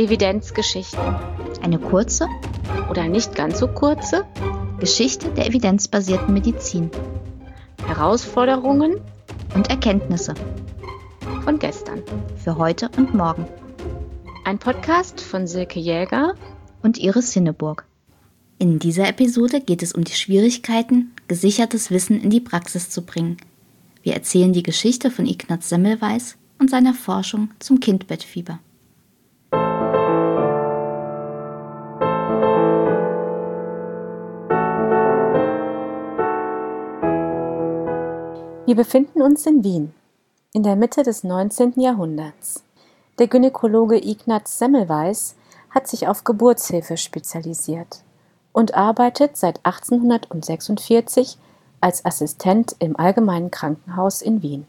Evidenzgeschichten. Eine kurze Oder nicht ganz so kurze Geschichte der evidenzbasierten Medizin Herausforderungen und Erkenntnisse von gestern. für heute und morgen Ein Podcast von Silke Jäger und Iris Hinneburg. In dieser Episode geht es um die Schwierigkeiten, gesichertes Wissen in die Praxis zu bringen. Wir erzählen die Geschichte von Ignaz Semmelweis und seiner Forschung zum Kindbettfieber. Wir befinden uns in Wien, in der Mitte des 19. Jahrhunderts. Der Gynäkologe Ignaz Semmelweis hat sich auf Geburtshilfe spezialisiert und arbeitet seit 1846 als Assistent im Allgemeinen Krankenhaus in Wien.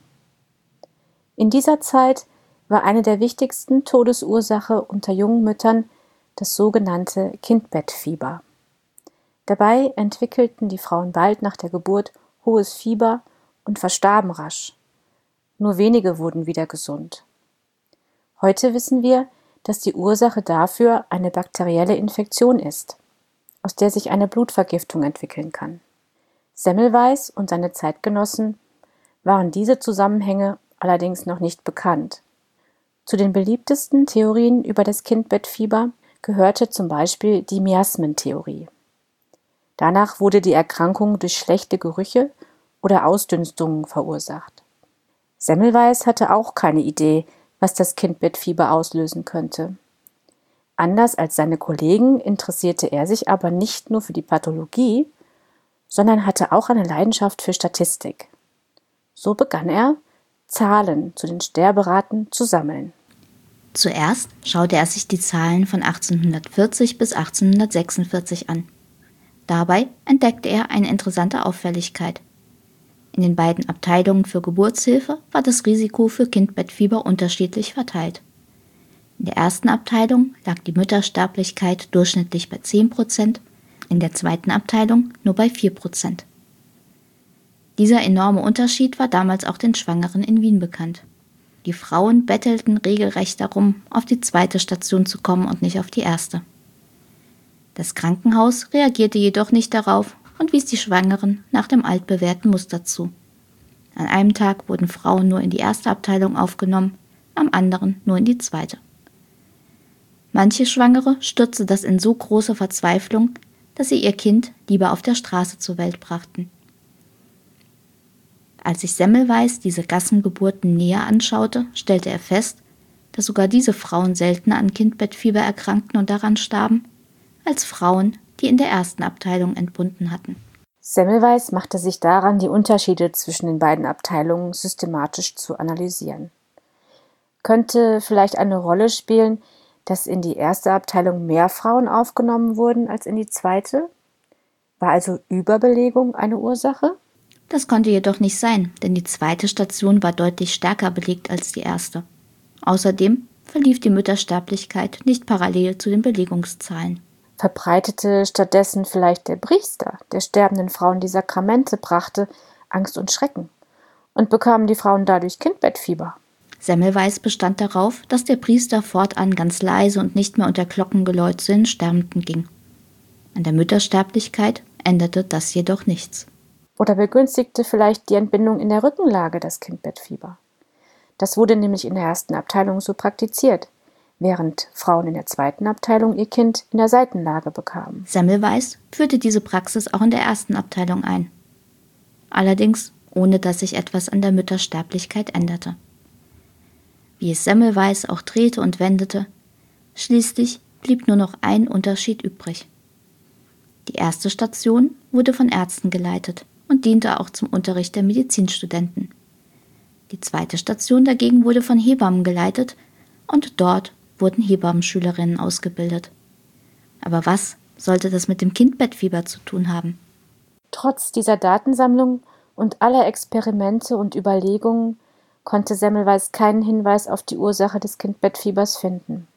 In dieser Zeit war eine der wichtigsten Todesursache unter jungen Müttern das sogenannte Kindbettfieber. Dabei entwickelten die Frauen bald nach der Geburt hohes Fieber und verstarben rasch. Nur wenige wurden wieder gesund. Heute wissen wir, dass die Ursache dafür eine bakterielle Infektion ist, aus der sich eine Blutvergiftung entwickeln kann. Semmelweis und seine Zeitgenossen waren diese Zusammenhänge allerdings noch nicht bekannt. Zu den beliebtesten Theorien über das Kindbettfieber gehörte zum Beispiel die Miasmentheorie. Danach wurde die Erkrankung durch schlechte Gerüche oder Ausdünstungen verursacht. Semmelweis hatte auch keine Idee, was das Kindbettfieber auslösen könnte. Anders als seine Kollegen interessierte er sich aber nicht nur für die Pathologie, sondern hatte auch eine Leidenschaft für Statistik. So begann er, Zahlen zu den Sterberaten zu sammeln. Zuerst schaute er sich die Zahlen von 1840 bis 1846 an. Dabei entdeckte er eine interessante Auffälligkeit. In den beiden Abteilungen für Geburtshilfe war das Risiko für Kindbettfieber unterschiedlich verteilt. In der ersten Abteilung lag die Müttersterblichkeit durchschnittlich bei 10%, in der zweiten Abteilung nur bei 4%. Dieser enorme Unterschied war damals auch den Schwangeren in Wien bekannt. Die Frauen bettelten regelrecht darum, auf die zweite Station zu kommen und nicht auf die erste. Das Krankenhaus reagierte jedoch nicht darauf und wies die Schwangeren nach dem altbewährten Muster zu. An einem Tag wurden Frauen nur in die erste Abteilung aufgenommen, am anderen nur in die zweite. Manche Schwangere stürzte das in so große Verzweiflung, dass sie ihr Kind lieber auf der Straße zur Welt brachten. Als sich Semmelweis diese Gassengeburten näher anschaute, stellte er fest, dass sogar diese Frauen seltener an Kindbettfieber erkrankten und daran starben, als Frauen, die in der ersten Abteilung entbunden hatten. Semmelweis machte sich daran, die Unterschiede zwischen den beiden Abteilungen systematisch zu analysieren. Könnte vielleicht eine Rolle spielen, dass in die erste Abteilung mehr Frauen aufgenommen wurden als in die zweite? War also Überbelegung eine Ursache? Das konnte jedoch nicht sein, denn die zweite Station war deutlich stärker belegt als die erste. Außerdem verlief die Müttersterblichkeit nicht parallel zu den Belegungszahlen. Verbreitete stattdessen vielleicht der Priester, der sterbenden Frauen die Sakramente brachte, Angst und Schrecken? Und bekamen die Frauen dadurch Kindbettfieber? Semmelweis bestand darauf, dass der Priester fortan ganz leise und nicht mehr unter Glockengeläut zu den Sterbenden ging. An der Müttersterblichkeit änderte das jedoch nichts. Oder begünstigte vielleicht die Entbindung in der Rückenlage das Kindbettfieber? Das wurde nämlich in der ersten Abteilung so praktiziert, während Frauen in der zweiten Abteilung ihr Kind in der Seitenlage bekamen. Semmelweis führte diese Praxis auch in der ersten Abteilung ein. Allerdings ohne dass sich etwas an der Müttersterblichkeit änderte. Wie es Semmelweis auch drehte und wendete, schließlich blieb nur noch ein Unterschied übrig. Die erste Station wurde von Ärzten geleitet und diente auch zum Unterricht der Medizinstudenten. Die zweite Station dagegen wurde von Hebammen geleitet und dort wurden Hebammenschülerinnen ausgebildet. Aber was sollte das mit dem Kindbettfieber zu tun haben? Trotz dieser Datensammlung und aller Experimente und Überlegungen konnte Semmelweis keinen Hinweis auf die Ursache des Kindbettfiebers finden.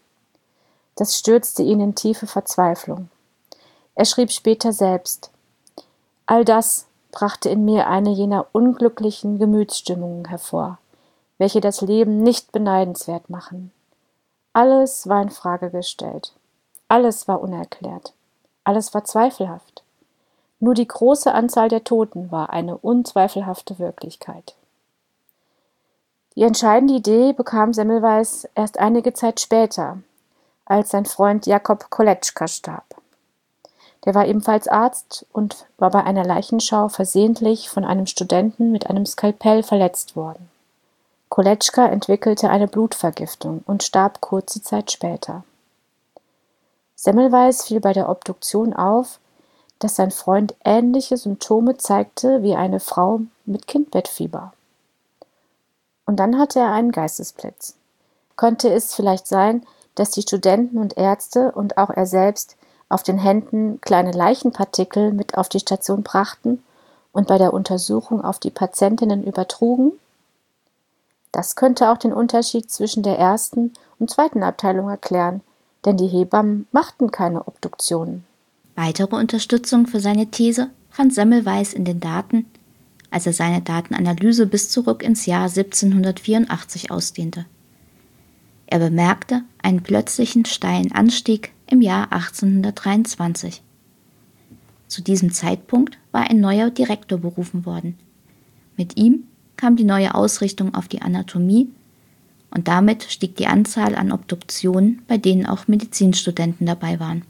Das stürzte ihn in tiefe Verzweiflung. Er schrieb später selbst: All das brachte in mir eine jener unglücklichen Gemütsstimmungen hervor, welche das Leben nicht beneidenswert machen. Alles war in Frage gestellt. Alles war unerklärt. Alles war zweifelhaft. Nur die große Anzahl der Toten war eine unzweifelhafte Wirklichkeit. Die entscheidende Idee bekam Semmelweis erst einige Zeit später, als sein Freund Jakob Koletschka starb. Der war ebenfalls Arzt und war bei einer Leichenschau versehentlich von einem Studenten mit einem Skalpell verletzt worden. Koletschka entwickelte eine Blutvergiftung und starb kurze Zeit später. Semmelweis fiel bei der Obduktion auf, dass sein Freund ähnliche Symptome zeigte wie eine Frau mit Kindbettfieber. Und dann hatte er einen Geistesblitz. Könnte es vielleicht sein, dass die Studenten und Ärzte und auch er selbst auf den Händen kleine Leichenpartikel mit auf die Station brachten und bei der Untersuchung auf die Patientinnen übertrugen? Das könnte auch den Unterschied zwischen der ersten und zweiten Abteilung erklären, denn die Hebammen machten keine Obduktionen. Weitere Unterstützung für seine These fand Semmelweis in den Daten, als er seine Datenanalyse bis zurück ins Jahr 1784 ausdehnte. Er bemerkte einen plötzlichen steilen Anstieg im Jahr 1823. Zu diesem Zeitpunkt war ein neuer Direktor berufen worden. Mit ihm kam die neue Ausrichtung auf die Anatomie und damit stieg die Anzahl an Obduktionen, bei denen auch Medizinstudenten dabei waren.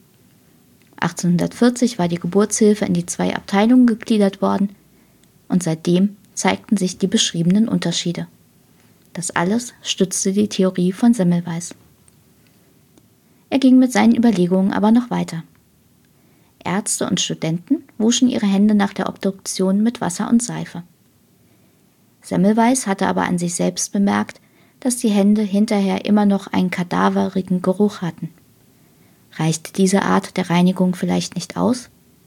1840 war die Geburtshilfe in die 2 Abteilungen gegliedert worden und seitdem zeigten sich die beschriebenen Unterschiede. Das alles stützte die Theorie von Semmelweis. Er ging mit seinen Überlegungen aber noch weiter. Ärzte und Studenten wuschen ihre Hände nach der Obduktion mit Wasser und Seife. Semmelweis hatte aber an sich selbst bemerkt, dass die Hände hinterher immer noch einen kadaverigen Geruch hatten. Reichte diese Art der Reinigung vielleicht nicht aus?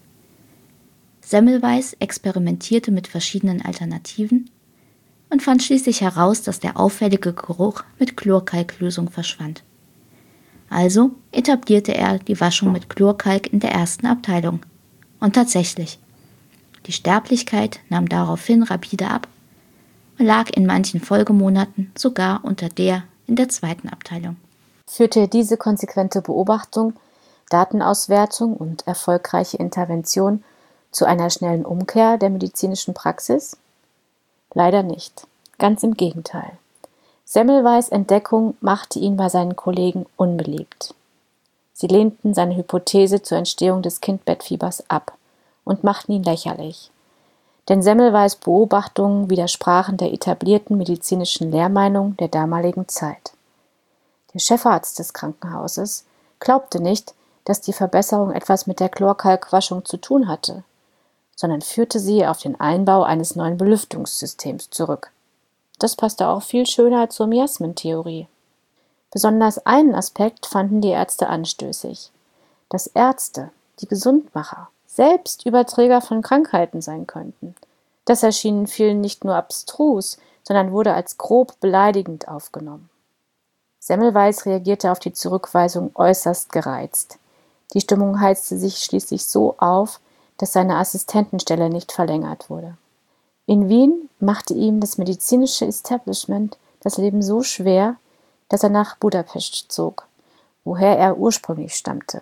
Semmelweis experimentierte mit verschiedenen Alternativen und fand schließlich heraus, dass der auffällige Geruch mit Chlorkalklösung verschwand. Also etablierte er die Waschung mit Chlorkalk in der ersten Abteilung. Und tatsächlich, die Sterblichkeit nahm daraufhin rapide ab und lag in manchen Folgemonaten sogar unter der in der zweiten Abteilung. Führte diese konsequente Beobachtung, Datenauswertung und erfolgreiche Intervention zu einer schnellen Umkehr der medizinischen Praxis? Leider nicht. Ganz im Gegenteil. Semmelweis' Entdeckung machte ihn bei seinen Kollegen unbeliebt. Sie lehnten seine Hypothese zur Entstehung des Kindbettfiebers ab und machten ihn lächerlich. Denn Semmelweis' Beobachtungen widersprachen der etablierten medizinischen Lehrmeinung der damaligen Zeit. Der Chefarzt des Krankenhauses glaubte nicht, dass die Verbesserung etwas mit der Chlorkalkwaschung zu tun hatte, sondern führte sie auf den Einbau eines neuen Belüftungssystems zurück. Das passte auch viel schöner zur Miasmentheorie. Besonders einen Aspekt fanden die Ärzte anstößig: dass Ärzte, die Gesundmacher, selbst Überträger von Krankheiten sein könnten. Das erschien vielen nicht nur abstrus, sondern wurde als grob beleidigend aufgenommen. Semmelweis reagierte auf die Zurückweisung äußerst gereizt. Die Stimmung heizte sich schließlich so auf, dass seine Assistentenstelle nicht verlängert wurde. In Wien machte ihm das medizinische Establishment das Leben so schwer, dass er nach Budapest zog, woher er ursprünglich stammte.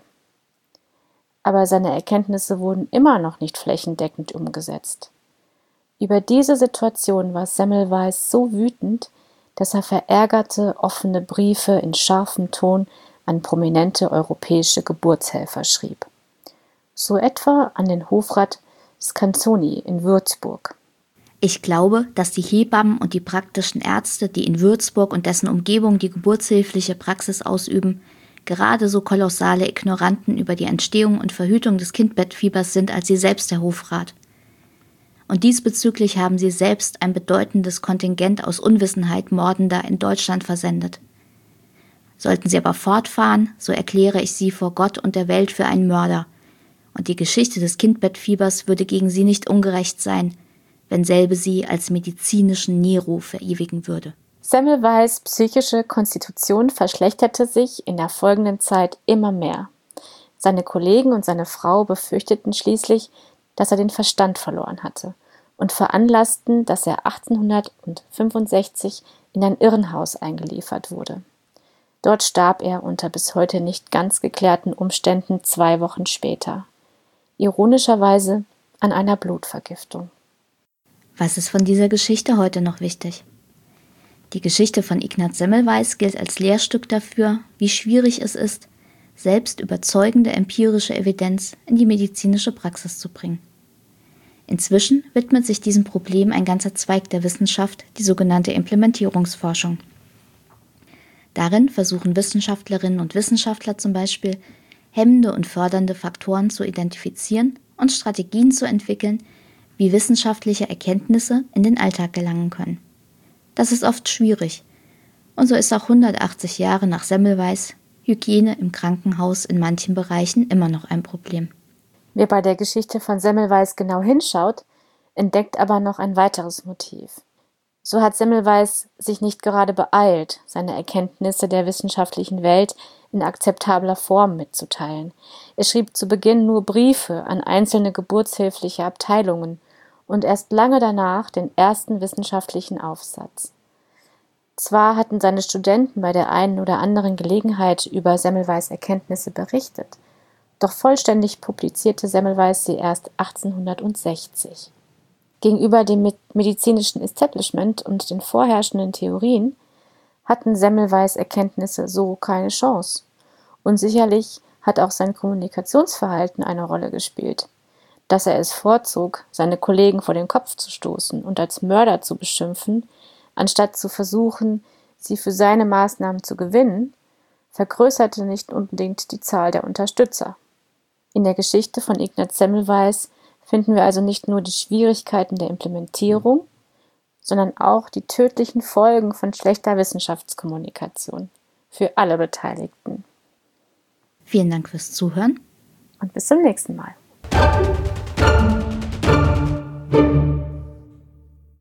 Aber seine Erkenntnisse wurden immer noch nicht flächendeckend umgesetzt. Über diese Situation war Semmelweis so wütend, dass er verärgerte, offene Briefe in scharfem Ton an prominente europäische Geburtshelfer schrieb. So etwa an den Hofrat Scanzoni in Würzburg. Ich glaube, dass die Hebammen und die praktischen Ärzte, die in Würzburg und dessen Umgebung die geburtshilfliche Praxis ausüben, gerade so kolossale Ignoranten über die Entstehung und Verhütung des Kindbettfiebers sind als Sie selbst, Herr Hofrat. Und diesbezüglich haben Sie selbst ein bedeutendes Kontingent aus Unwissenheit Mordender in Deutschland versendet. Sollten Sie aber fortfahren, so erkläre ich Sie vor Gott und der Welt für einen Mörder. Und die Geschichte des Kindbettfiebers würde gegen Sie nicht ungerecht sein, wenn selbe sie als medizinischen Nero verewigen würde. Semmelweis' psychische Konstitution verschlechterte sich in der folgenden Zeit immer mehr. Seine Kollegen und seine Frau befürchteten schließlich, dass er den Verstand verloren hatte und veranlassten, dass er 1865 in ein Irrenhaus eingeliefert wurde. Dort starb er unter bis heute nicht ganz geklärten Umständen 2 Wochen später. Ironischerweise an einer Blutvergiftung. Was ist von dieser Geschichte heute noch wichtig? Die Geschichte von Ignaz Semmelweis gilt als Lehrstück dafür, wie schwierig es ist, selbst überzeugende empirische Evidenz in die medizinische Praxis zu bringen. Inzwischen widmet sich diesem Problem ein ganzer Zweig der Wissenschaft, die sogenannte Implementierungsforschung. Darin versuchen Wissenschaftlerinnen und Wissenschaftler zum Beispiel, hemmende und fördernde Faktoren zu identifizieren und Strategien zu entwickeln, wie wissenschaftliche Erkenntnisse in den Alltag gelangen können. Das ist oft schwierig. Und so ist auch 180 Jahre nach Semmelweis Hygiene im Krankenhaus in manchen Bereichen immer noch ein Problem. Wer bei der Geschichte von Semmelweis genau hinschaut, entdeckt aber noch ein weiteres Motiv. So hat Semmelweis sich nicht gerade beeilt, seine Erkenntnisse der wissenschaftlichen Welt in akzeptabler Form mitzuteilen. Er schrieb zu Beginn nur Briefe an einzelne geburtshilfliche Abteilungen und erst lange danach den ersten wissenschaftlichen Aufsatz. Zwar hatten seine Studenten bei der einen oder anderen Gelegenheit über Semmelweis' Erkenntnisse berichtet, doch vollständig publizierte Semmelweis sie erst 1860. Gegenüber dem medizinischen Establishment und den vorherrschenden Theorien hatten Semmelweis' Erkenntnisse so keine Chance. Und sicherlich hat auch sein Kommunikationsverhalten eine Rolle gespielt. Dass er es vorzog, seine Kollegen vor den Kopf zu stoßen und als Mörder zu beschimpfen, anstatt zu versuchen, sie für seine Maßnahmen zu gewinnen, vergrößerte nicht unbedingt die Zahl der Unterstützer. In der Geschichte von Ignaz Semmelweis finden wir also nicht nur die Schwierigkeiten der Implementierung, sondern auch die tödlichen Folgen von schlechter Wissenschaftskommunikation für alle Beteiligten. Vielen Dank fürs Zuhören Und bis zum nächsten Mal.